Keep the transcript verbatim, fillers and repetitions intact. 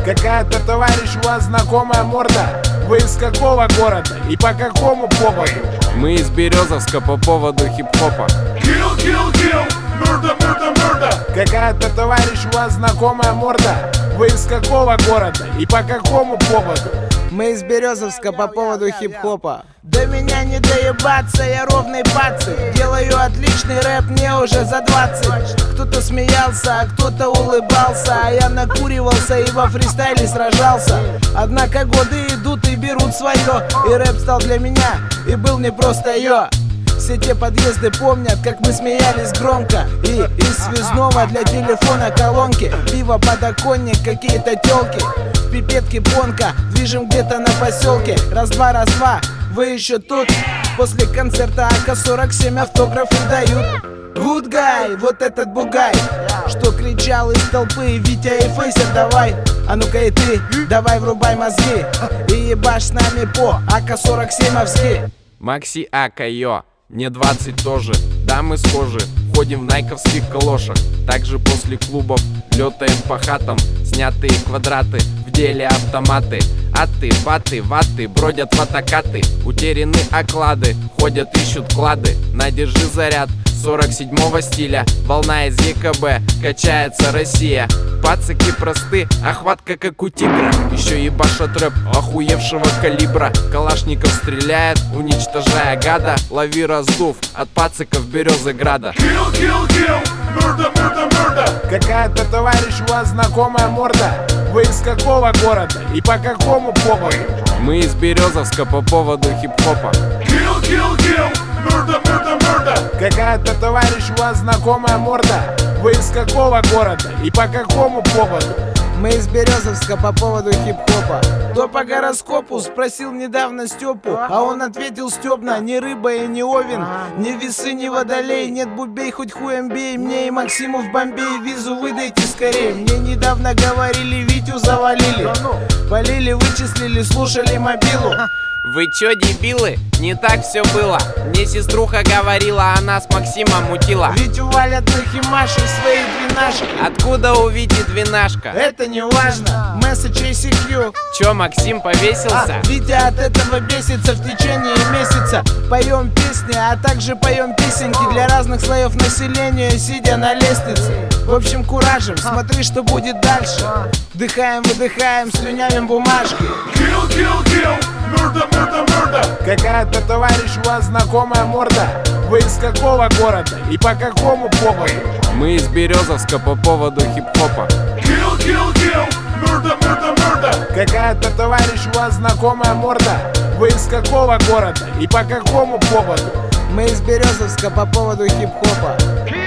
Какая-то, товарищ, у вас знакомая морда. Вы из какого города и по какому поводу? Мы из Березовска по поводу хип-хопа. Kill, kill, kill, murder, murder, murder. Какая-то, товарищ, у вас знакомая морда. Вы из какого города и по какому поводу? Мы из Березовска по поводу хип-хопа. До меня не доебаться, я ровный пацан. Делаю отличный рэп, мне уже за двадцать. Кто-то смеялся, а кто-то улыбался, а я накуривался и во фристайле сражался. Однако годы идут и берут свое, и рэп стал для меня, и был не просто я. Все те подъезды помнят, как мы смеялись громко. И из связного для телефона колонки, пиво, подоконник, какие-то тёлки. В пипетке понка, движем где-то на поселке. Раз-два, раз-два, вы еще тут? После концерта А К сорок семь автографы дают. Good guy, вот этот бугай, что кричал из толпы: Витя и Фейся, давай. А ну-ка и ты, давай врубай мозги и ебашь с нами по А К сорок семь-овски. Макси А К Йо, мне двадцать тоже, да мы схожи. Ходим в найковских калошах, также после клубов летаем по хатам. Снятые квадраты, в деле автоматы. Аты, баты, ваты, бродят ватакаты. Утеряны оклады, ходят, ищут клады. На, держи заряд сорок седьмого стиля. Волна из Е К Б, качается Россия. Пацаки просты, охватка как у тигра. Еще ебашат рэп охуевшего калибра. Калашников стреляет, уничтожая гада. Лови раздув от пацаков Березограда. Kill, kill, kill, murder, murder, murder. Какая-то, товарищ, у вас знакомая морда. Вы из какого города и по какому поводу? Мы из Березовска по поводу хип-хопа. Kill, kill, kill, murder, murder, murder. Какая-то, товарищ, у вас знакомая морда. Вы из какого города и по какому поводу? Мы из Березовска по поводу хип-хопа. То по гороскопу спросил недавно Степу, а он ответил стебно: ни рыба и ни овен, ни весы, ни водолей. Нет, бубей, хоть хуем бей, мне и Максиму в Бомбей визу выдайте скорее. Мне недавно говорили, Витю завалили, полили, вычислили, слушали мобилу. Вы чё, дебилы? Не так все было. Мне сеструха говорила, она с Максимом мутила. Витю валят на химашу своей двенашки. Откуда у Вити двенашка? Это не важно. Месседж эй си кью. Чё, Максим повесился? А, Витя от этого бесится в течение месяца. Поем песни, а также поем песенки для разных слоев населения, сидя на лестнице. В общем, куражем, смотри, что будет дальше. Вдыхаем, выдыхаем, слюнявим бумажки. Kill, kill, kill, murder, murder, murder. Какая-то, товарищ, у вас знакомая морда. Вы из какого города и по какому поводу? Мы из Березовска по поводу хип-хопа. Kill, kill, kill, murder, murder, murder. Какая-то, товарищ, у вас знакомая морда. Вы из какого города и по какому поводу? Мы из Березовска по поводу хип-хопа.